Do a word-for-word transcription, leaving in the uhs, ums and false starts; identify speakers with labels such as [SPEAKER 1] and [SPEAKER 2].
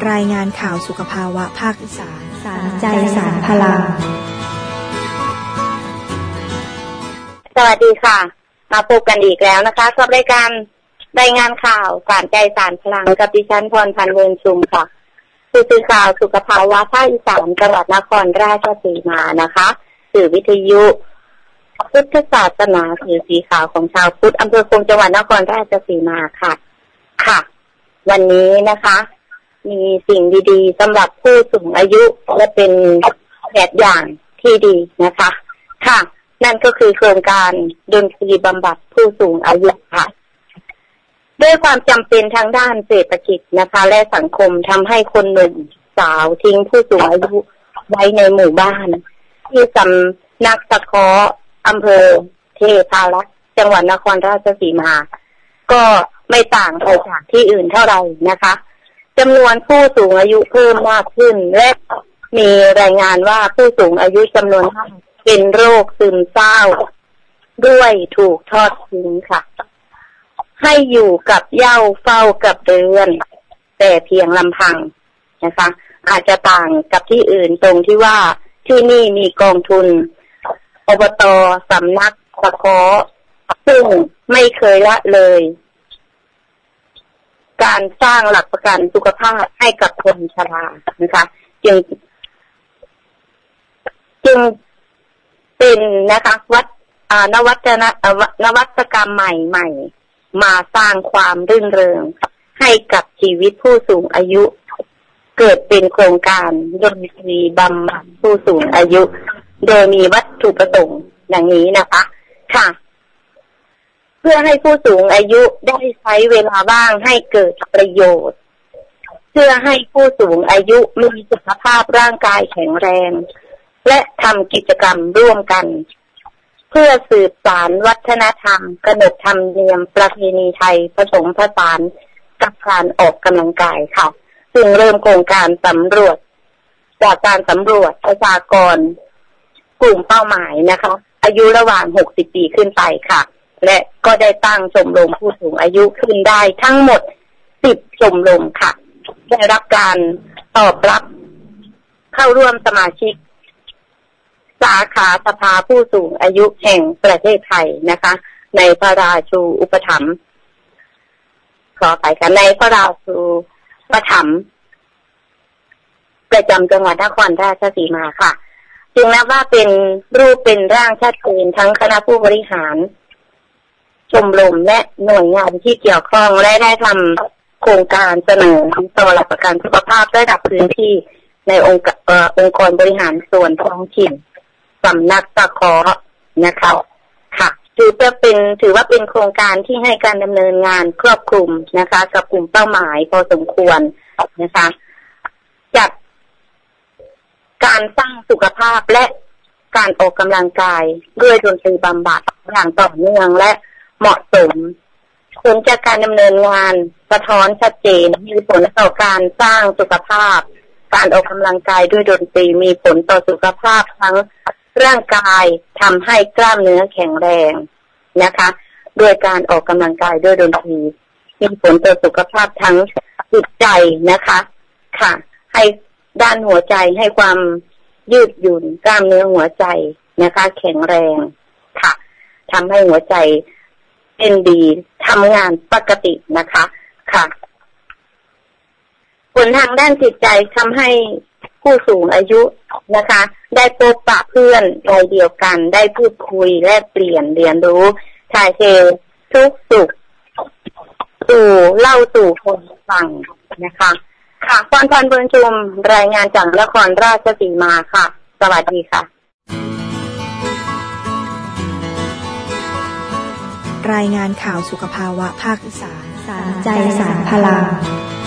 [SPEAKER 1] รายงานข่าวสุขภาวะภาคอีสานสารใจสารพลัง
[SPEAKER 2] สวัสดีค่ะมาพบกันอีกแล้วนะคะกับรายการรายงานข่าวสารใจสารพลังกับดิฉันพรพันธ์เวิร์นชุมค่ะผู้สื่อข่าวสุขภาวะภาคอีสานจังหวัดนครราชสีมานะคะสื่อวิทยุพุทธศาสนาสื่อสีขาวของชาวพุทธอำเภอคงจังหวัดนครราชสีมาค่ะค่ะวันนี้นะคะมีสิ่งดีๆสำหรับผู้สูงอายุและเป็นแบบอย่างที่ดีนะคะค่ะนั่นก็คือโครงการดนตรีบำบัดผู้สูงอายุค่ะด้วยความจำเป็นทางด้านเศรษฐกิจนะคะและสังคมทำให้คนหนุ่มสาวทิ้งผู้สูงอายุไว้ในหมู่บ้านที่สำนักสะเคราะห์อำเภอเทพารักษ์จังหวัดนครราชสีมาก็ไม่ต่างไปจากที่อื่นเท่าไหร่นะคะจำนวนผู้สูงอายุเพิ่มมากขึ้นและมีรายงานว่าผู้สูงอายุจำนวนมากเป็นโรคซึมเศร้าด้วยถูกทอดทิ้งค่ะให้อยู่กับเหย้าเฝ้ากับเรือนแต่เพียงลำพังนะคะอาจจะต่างกับที่อื่นตรงที่ว่าที่นี่มีกองทุนอบต.สำนักสะเคราะห์ซึ่งไม่เคยละเลยการสร้างหลักประกันสุขภาพให้กับคนชรานะคะจึงจึงเป็นนะคะวัดนวัตนนวัตกรรมใหม่ๆมาสร้างความรื่นเริงให้กับชีวิตผู้สูงอายุเกิดเป็นโครงการดนตรีบำบัดผู้สูงอายุโดยมีวัตถุประสงค์อย่างนี้นะคะค่ะเพื่อให้ผู้สูงอายุได้ใช้เวลาว่างให้เกิดประโยชน์เพื่อให้ผู้สูงอายุมีสุขภาพร่างกายแข็งแรงและทำกิจกรรมร่วมกันเพื่อสืบสานวัฒนธรรมขนบธรรมเนียมประเพณีไทยผสมผสานกับการออกกำลังกายค่ะซึ่งเริ่มโครงการสำรวจจากการสำรวจประชากรกลุ่มเป้าหมายนะคะอายุระหว่างหกสิบปีขึ้นไปค่ะและก็ได้ตั้งชมรมผู้สูงอายุขึ้นได้ทั้งหมดสิบชมรมค่ะได้รับการตอบรับเข้าร่วมสมาชิกสาขาสภาผู้สูงอายุแห่งประเทศไทยนะคะในพระราชูอุปถัมภ์ขอไปกันในพระราชูอุปถัมภ์ประจำจังหวัดนครราชสีมาค่ะจึงนับว่าเป็นรูปเป็นร่างชัดเจนทั้งคณะผู้บริหารชมรมและหน่วยงานที่เกี่ยวข้องและได้ทำโครงการเสนอต่อหลักประกันสุขภาพระดับพื้นที่ในองค์เอ่อองค์กรบริหารส่วนท้องถิ่นสำนักสะเคราะห์นะคะค่ะถือว่าเป็นถือว่าเป็นโครงการที่ให้การดำเนินงานครอบคลุมนะคะกับกลุ่มเป้าหมายพอสมควรนะคะจัดการสร้างสุขภาพและการออกกำลังกายด้วยดนตรีบำบัดอย่างต่อเนื่องและเหมาะสมผลจากการดำเนินงานสะท้อนชัดเจนมีผลต่อการสร้างสุขภาพการออกกำลังกายด้วยดนตรีมีผลต่อสุขภาพทั้งร่างกายทำให้กล้ามเนื้อแข็งแรงนะคะโดยการออกกำลังกายด้วยดนตรีมีผลต่อสุขภาพทั้งจิตใจนะคะค่ะให้ด้านหัวใจให้ความยืดหยุ่นกล้ามเนื้อหัวใจนะคะแข็งแรงค่ะทำให้หัวใจเป็นดีทำงานปกตินะคะค่ะผลทางด้านจิตใจทำให้ผู้สูงอายุนะคะได้พบปะเพื่อนวัยเดียวกันได้พูดคุยแลกเปลี่ยนเรียนรู้ถ่ายเททุกสุขสู่เล่าสู่คนฟังนะคะค่ะพรพันธ์ เวิร์นชุมรายงานจากนครราชสีมาค่ะสวัสดีค่ะ
[SPEAKER 1] รายงานข่าวสุขภาวะภาคอีสานสารใจสารพลัง